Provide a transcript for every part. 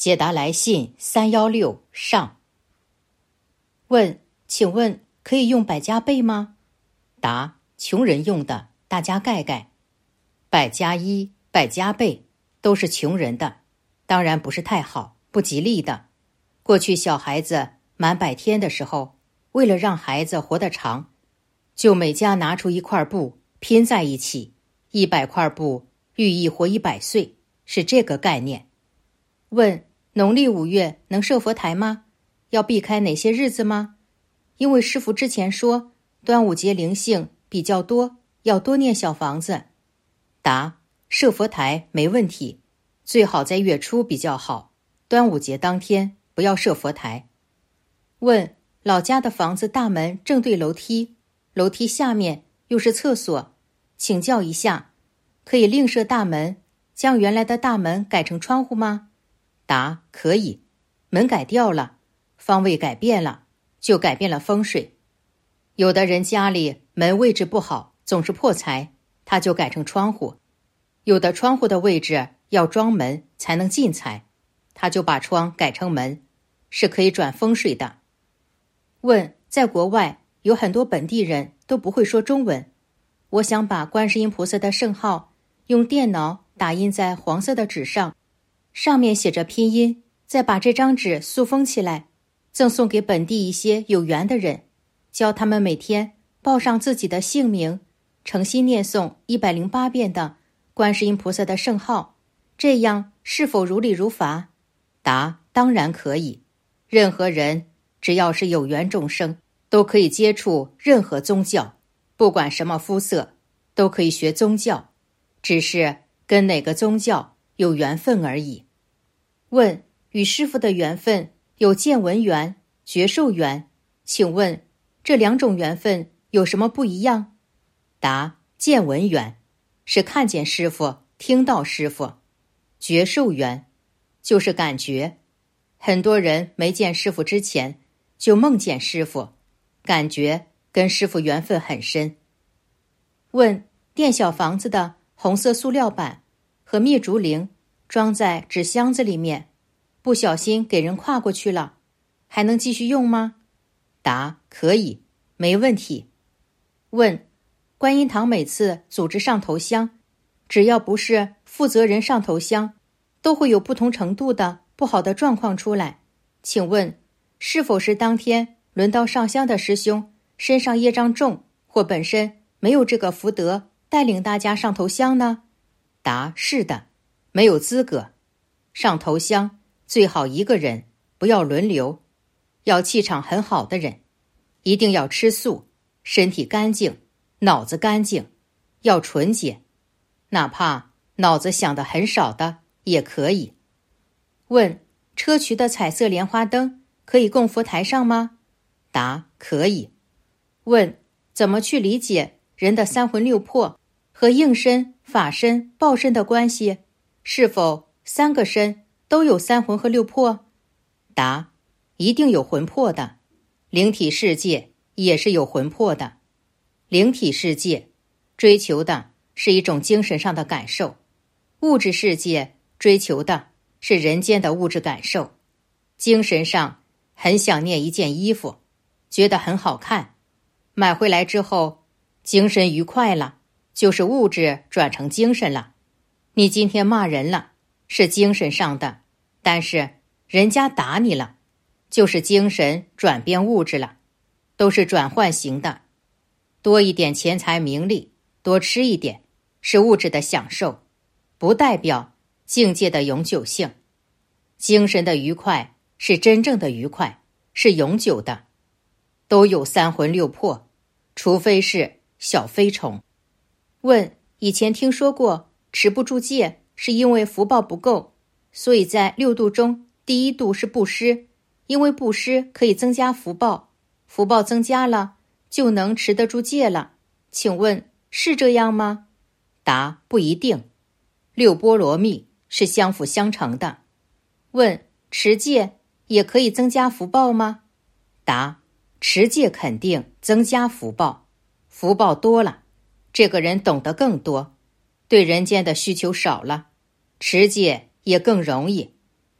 解答来信316上。问：请问可以用百家贝吗？答：穷人用的，大家盖盖。百家衣、百家贝都是穷人的，当然不是太好，不吉利的。过去小孩子满100天的时候，为了让孩子活得长，就每家拿出一块布拼在一起，100块布寓意活100岁，是这个概念。问：农历5月能设佛台吗？要避开哪些日子吗？因为师父之前说端午节灵性比较多，要多念小房子。答：设佛台没问题，最好在月初比较好，端午节当天不要设佛台。问：老家的房子大门正对楼梯，楼梯下面又是厕所，请教一下，可以另设大门，将原来的大门改成窗户吗？答：可以，门改掉了，方位改变了，就改变了风水。有的人家里门位置不好，总是破财，他就改成窗户。有的窗户的位置要装门才能进财，他就把窗改成门，是可以转风水的。问：在国外有很多本地人都不会说中文，我想把观世音菩萨的圣号用电脑打印在黄色的纸上，上面写着拼音，再把这张纸塑封起来，赠送给本地一些有缘的人，教他们每天报上自己的姓名，诚心念诵108遍的观世音菩萨的圣号，这样是否如理如法？答：当然可以。任何人只要是有缘众生，都可以接触任何宗教，不管什么肤色，都可以学宗教，只是跟哪个宗教有缘分而已。问：与师父的缘分有见闻缘、觉受缘，请问这2种缘分有什么不一样？答：见闻缘是看见师父、听到师父，觉受缘就是感觉。很多人没见师父之前就梦见师父，感觉跟师父缘分很深。问：垫小房子的红色塑料板和灭烛灵装在纸箱子里面，不小心给人跨过去了，还能继续用吗？答：可以，没问题。问：观音堂每次组织上头香，只要不是负责人上头香，都会有不同程度的不好的状况出来，请问是否是当天轮到上香的师兄身上业障重，或本身没有这个福德带领大家上头香呢？答：是的，没有资格。上头香最好一个人，不要轮流，要气场很好的人，一定要吃素，身体干净，脑子干净，要纯洁，哪怕脑子想的很少的也可以。问：砗磲的彩色莲花灯可以供佛台上吗？答：可以。问：怎么去理解人的3魂6魄和应身、法身、报身的关系？是否3个身都有3魂和6魄？答：一定有魂魄的，灵体世界也是有魂魄的。灵体世界追求的是一种精神上的感受，物质世界追求的是人间的物质感受。精神上很想念一件衣服，觉得很好看，买回来之后精神愉快了，就是物质转成精神了。你今天骂人了，是精神上的，但是人家打你了，就是精神转变物质了，都是转换型的。多一点钱财名利，多吃一点，是物质的享受，不代表境界的永久性。精神的愉快是真正的愉快，是永久的。都有3魂6魄，除非是小飞虫。问：以前听说过持不住戒是因为福报不够，所以在6度中第1度是布施，因为布施可以增加福报，福报增加了就能持得住戒了，请问是这样吗？答：不一定，6波罗蜜是相辅相成的。问：持戒也可以增加福报吗？答：持戒肯定增加福报，福报多了，这个人懂得更多，对人间的需求少了，持戒也更容易。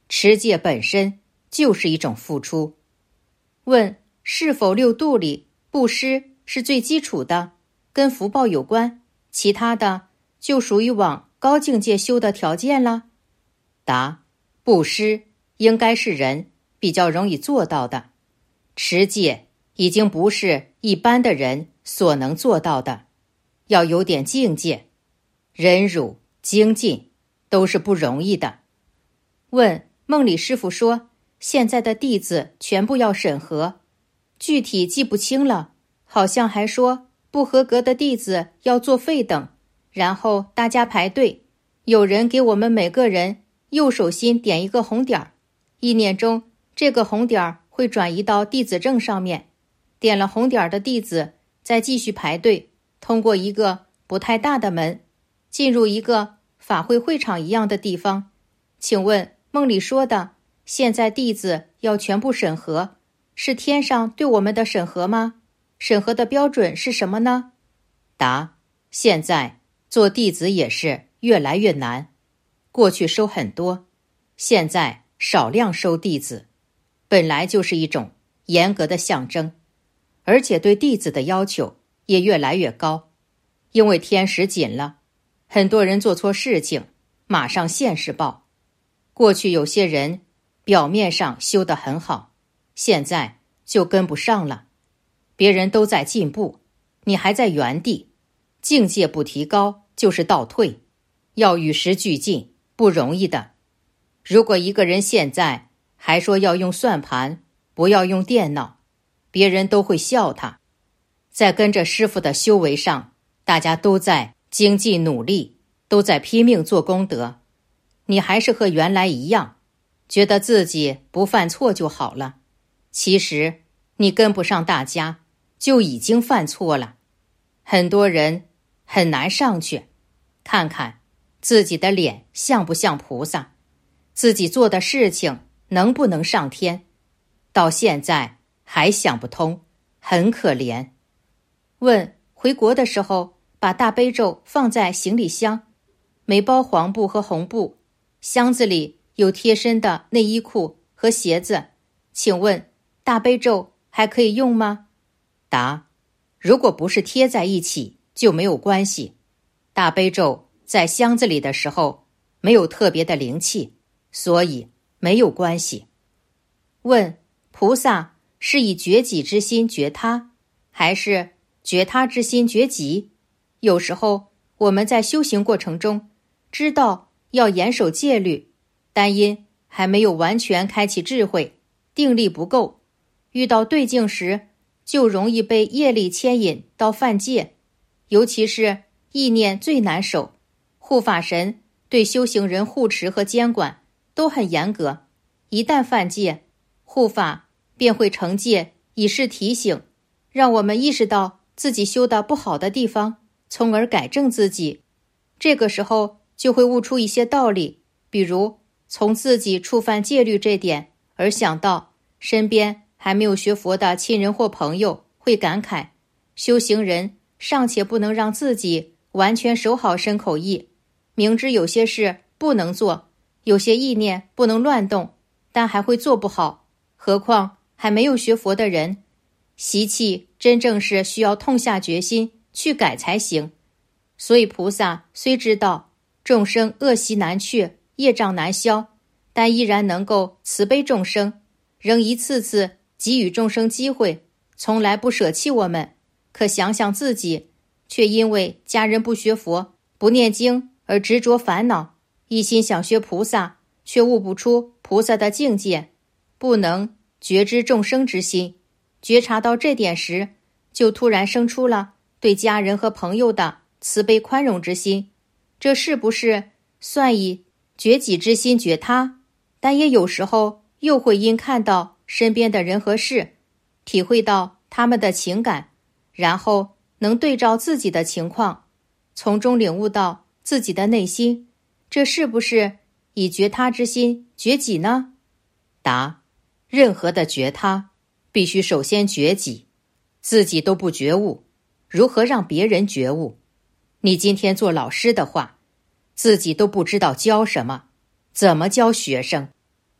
持戒本身就是一种付出。问：是否六度里布施是最基础的，跟福报有关，其他的就属于往高境界修的条件了？答：布施应该是人比较容易做到的，持戒已经不是一般的人所能做到的，要有点境界，忍辱精进都是不容易的。问：梦里师父说现在的弟子全部要审核，具体记不清了，好像还说不合格的弟子要作废等，然后大家排队，有人给我们每个人右手心点一个红点儿，意念中这个红点儿会转移到弟子证上面，点了红点儿的弟子再继续排队，通过一个不太大的门，进入一个法会会场一样的地方。请问梦里说的现在弟子要全部审核，是天上对我们的审核吗？审核的标准是什么呢？答：现在做弟子也是越来越难，过去收很多，现在少量收弟子，本来就是一种严格的象征，而且对弟子的要求也越来越高，因为天时紧了，很多人做错事情马上现世报。过去有些人表面上修得很好，现在就跟不上了，别人都在进步，你还在原地，境界不提高就是倒退，要与时俱进，不容易的。如果一个人现在还说要用算盘，不要用电脑，别人都会笑他。在跟着师父的修为上，大家都在精进努力，都在拼命做功德，你还是和原来一样，觉得自己不犯错就好了。其实你跟不上大家，就已经犯错了。很多人很难上去，看看自己的脸像不像菩萨，自己做的事情能不能上天，到现在还想不通，很可怜。问：回国的时候把大悲咒放在行李箱，没包黄布和红布，箱子里有贴身的内衣裤和鞋子，请问大悲咒还可以用吗？答：如果不是贴在一起就没有关系，大悲咒在箱子里的时候没有特别的灵气，所以没有关系。问：菩萨是以觉己之心觉他，还是觉他之心觉己？有时候我们在修行过程中知道要严守戒律，但因还没有完全开启智慧，定力不够，遇到对境时就容易被业力牵引到犯戒，尤其是意念最难守，护法神对修行人护持和监管都很严格，一旦犯戒，护法便会惩戒，以示提醒，让我们意识到自己修的不好的地方，从而改正自己。这个时候就会悟出一些道理，比如从自己触犯戒律这点而想到身边还没有学佛的亲人或朋友，会感慨修行人尚且不能让自己完全守好身口意，明知有些事不能做，有些意念不能乱动，但还会做不好，何况还没有学佛的人，习气真正是需要痛下决心去改才行。所以菩萨虽知道众生恶习难去，业障难消，但依然能够慈悲众生，仍一次次给予众生机会，从来不舍弃我们。可想想自己，却因为家人不学佛、不念经而执着烦恼，一心想学菩萨，却悟不出菩萨的境界，不能觉知众生之心。觉察到这点时，就突然生出了对家人和朋友的慈悲宽容之心，这是不是算以觉己之心觉他？但也有时候又会因看到身边的人和事，体会到他们的情感，然后能对照自己的情况，从中领悟到自己的内心，这是不是以觉他之心觉己呢？答：任何的觉他必须首先觉己，自己都不觉悟，如何让别人觉悟？你今天做老师的话，自己都不知道教什么，怎么教学生？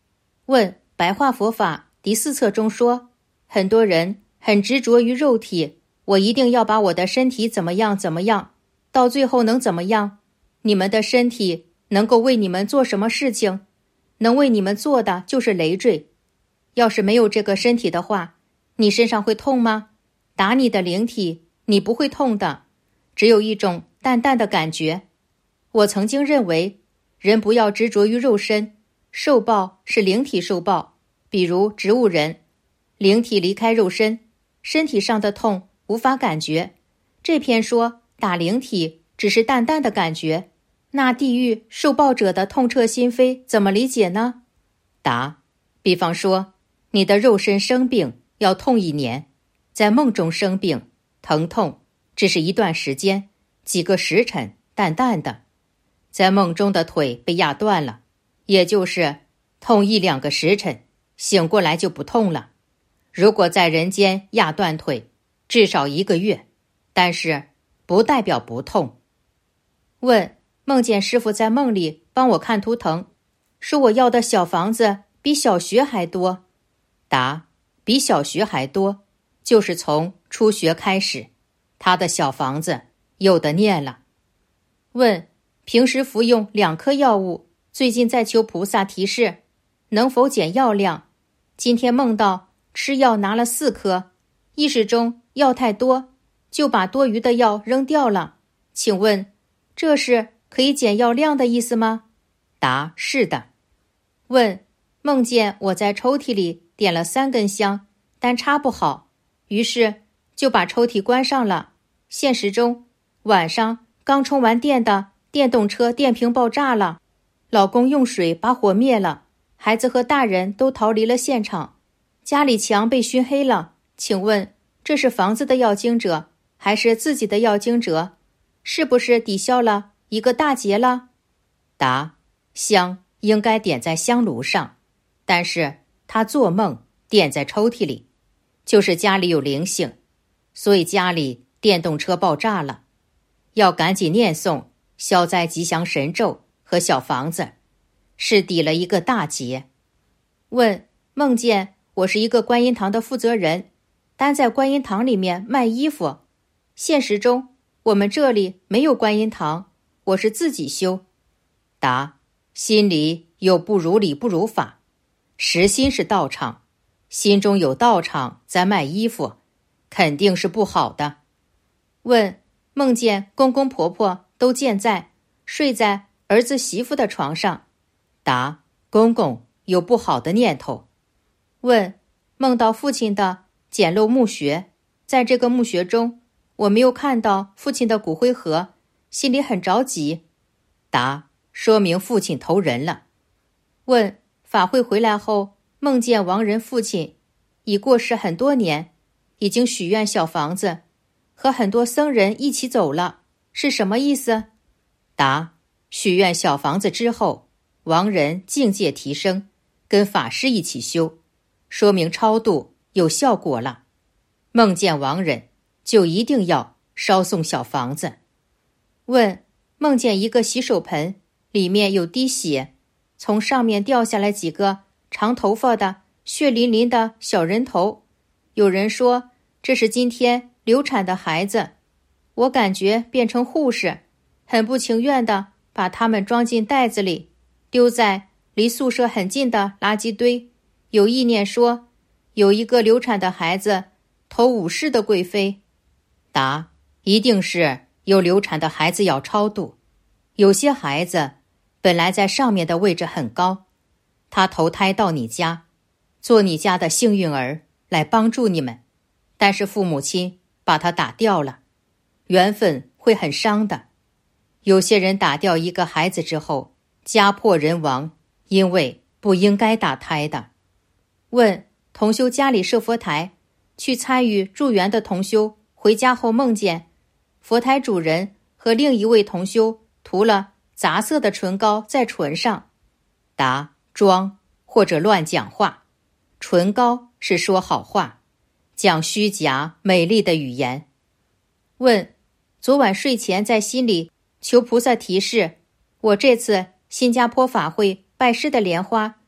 问白话佛法第4册中说，很多人很执着于肉体，我一定要把我的身体怎么样怎么样，到最后能怎么样？你们的身体能够为你们做什么事情？能为你们做的就是累赘。要是没有这个身体的话，你身上会痛吗？打你的灵体，你不会痛的，只有一种淡淡的感觉。我曾经认为，人不要执着于肉身，受报是灵体受报，比如植物人，灵体离开肉身，身体上的痛无法感觉。这篇说打灵体只是淡淡的感觉，那地狱受报者的痛彻心扉怎么理解呢？答：比方说，你的肉身生病要痛1年，在梦中生病，疼痛只是一段时间，几个时辰，淡淡的。在梦中的腿被压断了，也就是痛1-2个时辰，醒过来就不痛了。如果在人间压断腿，至少1个月，但是不代表不痛。问：梦见师父在梦里帮我看图腾，说我要的小房子比小学还多。答：比小学还多，就是从初学开始，他的小房子有的念了。问：平时服用2颗药物，最近在求菩萨提示，能否减药量？今天梦到吃药拿了4颗，意识中药太多，就把多余的药扔掉了。请问，这是可以减药量的意思吗？答：是的。问：梦见我在抽屉里点了3根香，但插不好，于是就把抽屉关上了。现实中，晚上刚充完电的电动车电瓶爆炸了，老公用水把火灭了，孩子和大人都逃离了现场，家里墙被熏黑了。请问，这是房子的要经者，还是自己的要经者？是不是抵消了一个大劫了？答：香应该点在香炉上，但是他做梦点在抽屉里，就是家里有灵性，所以家里电动车爆炸了，要赶紧念诵消灾吉祥神咒和小房子，是抵了一个大劫。问：梦见我是一个观音堂的负责人，单在观音堂里面卖衣服，现实中我们这里没有观音堂，我是自己修。答：心里有不如理不如法，实心是道场，心中有道场在卖衣服，肯定是不好的。问：梦见公公婆婆都健在，睡在儿子媳妇的床上。答：公公有不好的念头。问：梦到父亲的简陋墓穴，在这个墓穴中，我没有看到父亲的骨灰盒，心里很着急。答：说明父亲投人了。问：法会回来后，梦见亡人父亲已过世很多年，已经许愿小房子，和很多僧人一起走了，是什么意思？答：许愿小房子之后，亡人境界提升，跟法师一起修，说明超度有效果了。梦见亡人就一定要烧送小房子。问：梦见一个洗手盆，里面有滴血，从上面掉下来几个长头发的血淋淋的小人头，有人说这是今天流产的孩子，我感觉变成护士，很不情愿地把他们装进袋子里，丢在离宿舍很近的垃圾堆，有意念说有一个流产的孩子投5世的贵妃。答：一定是有流产的孩子要超度，有些孩子本来在上面的位置很高，他投胎到你家，做你家的幸运儿来帮助你们，但是父母亲把他打掉了，缘分会很伤的。有些人打掉一个孩子之后，家破人亡，因为不应该打胎的。问：同修家里设佛台，去参与助缘的同修回家后梦见佛台主人和另一位同修涂了杂色的唇膏在唇上。答：装或者乱讲话，唇膏是说好话，讲虚假美丽的语言。问：昨晚睡前在心里求菩萨提示，我这次新加坡法会拜师的莲花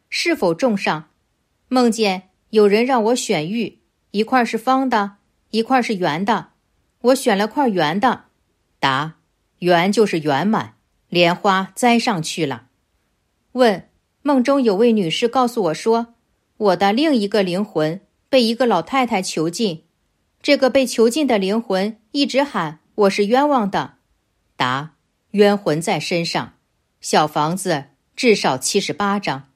是否种上？梦见有人让我选玉，一块是方的，一块是圆的，我选了块圆的。答：圆就是圆满，莲花栽上去了。问：梦中有位女士告诉我说，我的另一个灵魂被一个老太太囚禁，这个被囚禁的灵魂一直喊我是冤枉的。答：冤魂在身上，小房子至少78张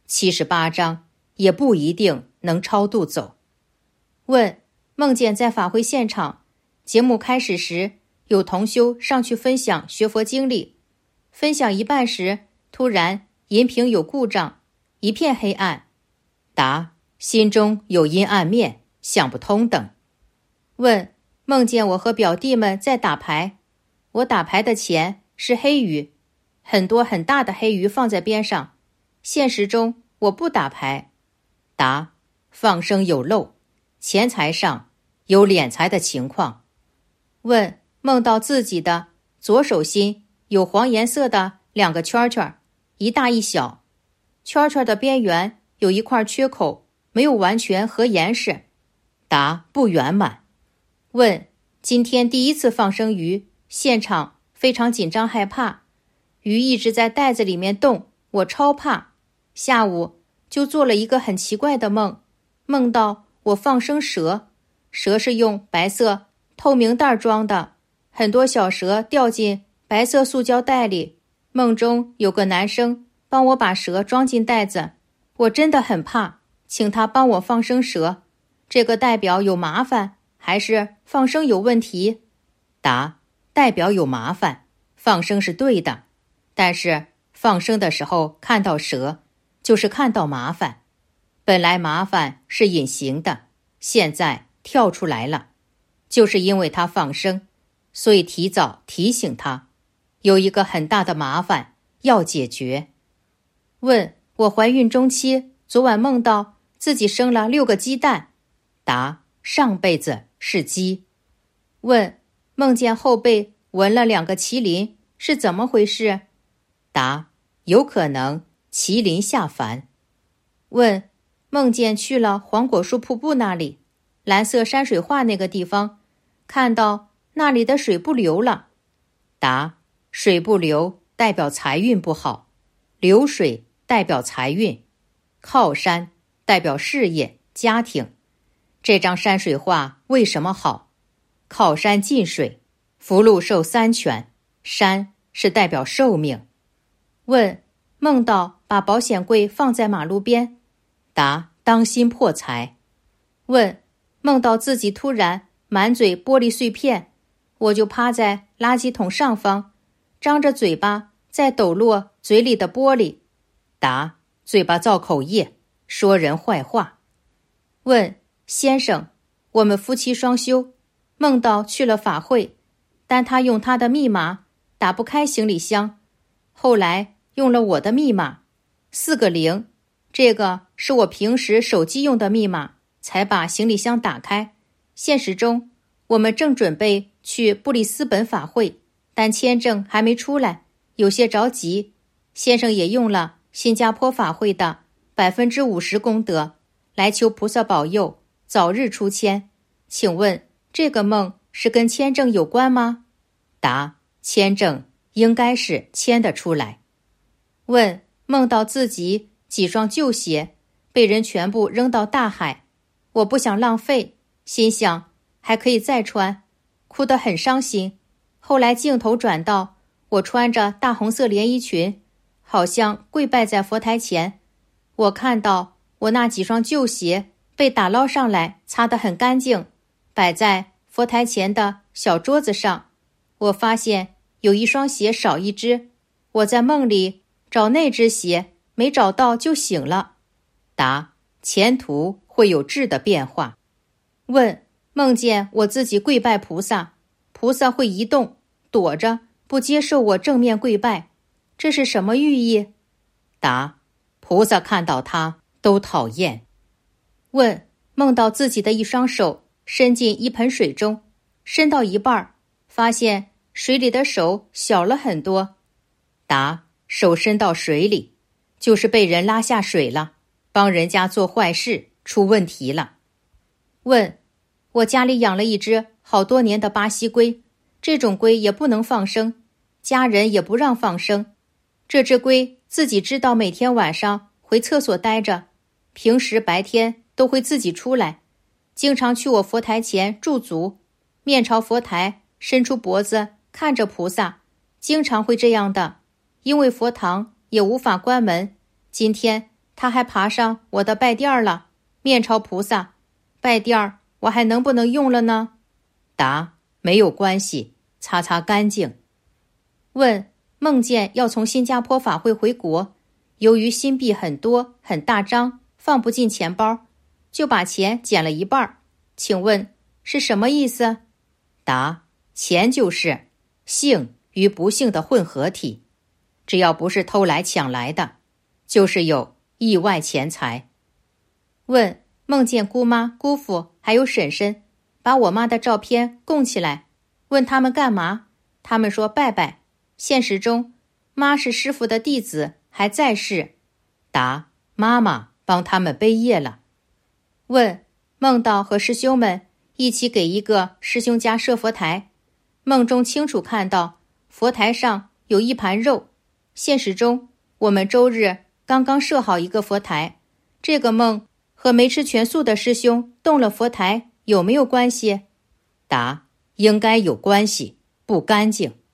，78张也不一定能超度走。问：梦见在法会现场，节目开始时，有同修上去分享学佛经历，分享一半时，突然银屏有故障，一片黑暗。答：心中有阴暗面，想不通等。问：梦见我和表弟们在打牌，我打牌的钱是黑鱼，很多很大的黑鱼放在边上，现实中我不打牌。答：放生有漏，钱财上有敛财的情况。问：梦到自己的左手心有黄颜色的2个圈圈，一大一小，圈圈的边缘有一块缺口，没有完全合严实。答：不圆满。问：今天第一次放生鱼，现场非常紧张害怕，鱼一直在袋子里面动，我超怕。下午就做了一个很奇怪的梦，梦到我放生蛇，蛇是用白色透明袋装的，很多小蛇掉进白色塑胶袋里，梦中有个男生帮我把蛇装进袋子，我真的很怕，请他帮我放生蛇，这个代表有麻烦还是放生有问题？答：代表有麻烦，放生是对的，但是放生的时候看到蛇，就是看到麻烦。本来麻烦是隐形的，现在跳出来了，就是因为他放生，所以提早提醒他，有一个很大的麻烦要解决。问：我怀孕中期，昨晚梦到自己生了6个鸡蛋。答：上辈子是鸡。问：梦见后背纹了2个麒麟，是怎么回事？答：有可能麒麟下凡。问：梦见去了黄果树瀑布那里，蓝色山水画那个地方，看到那里的水不流了。答：水不流代表财运不好，流水代表财运，靠山代表事业家庭。这张山水画为什么好？靠山近水，福禄寿3全，山是代表寿命。问：梦到把保险柜放在马路边。答：当心破财。问：梦到自己突然满嘴玻璃碎片，我就趴在垃圾桶上方，张着嘴巴在抖落嘴里的玻璃。答：嘴巴造口业，说人坏话。问：先生，我们夫妻双修，梦到去了法会，但他用他的密码打不开行李箱，后来用了我的密码，4个0，这个是我平时手机用的密码，才把行李箱打开。现实中，我们正准备去布里斯本法会，但签证还没出来，有些着急。先生也用了新加坡法会的50%功德，来求菩萨保佑早日出签。请问这个梦是跟签证有关吗？答：签证应该是签得出来。问：梦到自己几双旧鞋被人全部扔到大海，我不想浪费，心想还可以再穿，哭得很伤心。后来镜头转到我穿着大红色连衣裙，好像跪拜在佛台前，我看到我那几双旧鞋被打捞上来，擦得很干净，摆在佛台前的小桌子上。我发现有一双鞋少一只，我在梦里找那只鞋，没找到就醒了。答：前途会有质的变化。问：梦见我自己跪拜菩萨，菩萨会移动，躲着不接受我正面跪拜，这是什么寓意？答：菩萨看到他都讨厌。问：梦到自己的一双手伸进一盆水中，伸到一半，发现水里的手小了很多。答：手伸到水里， 就是被人拉下水了，帮人家做坏事，出问题了。问：我家里养了一只好多年的巴西龟，这种龟也不能放生，家人也不让放生。这只龟自己知道每天晚上回厕所待着，平时白天都会自己出来，经常去我佛台前驻足，面朝佛台，伸出脖子看着菩萨，经常会这样的。因为佛堂也无法关门，今天他还爬上我的拜垫了，面朝菩萨，拜垫我还能不能用了呢？答：没有关系，擦擦干净。问：梦见要从新加坡法会回国，由于新币很多很大张，放不进钱包，就把钱减了一半，请问是什么意思？答：钱就是幸与不幸的混合体，只要不是偷来抢来的，就是有意外钱财。问：梦见姑妈、姑父还有婶婶把我妈的照片供起来，问他们干嘛？他们说拜拜。现实中，妈是师父的弟子，还在世。答：妈妈帮他们背业了。问：梦到和师兄们一起给一个师兄家设佛台，梦中清楚看到佛台上有一盘肉，现实中我们周日刚刚设好一个佛台，这个梦和没吃全素的师兄动了佛台有没有关系？答：应该有关系，不干净。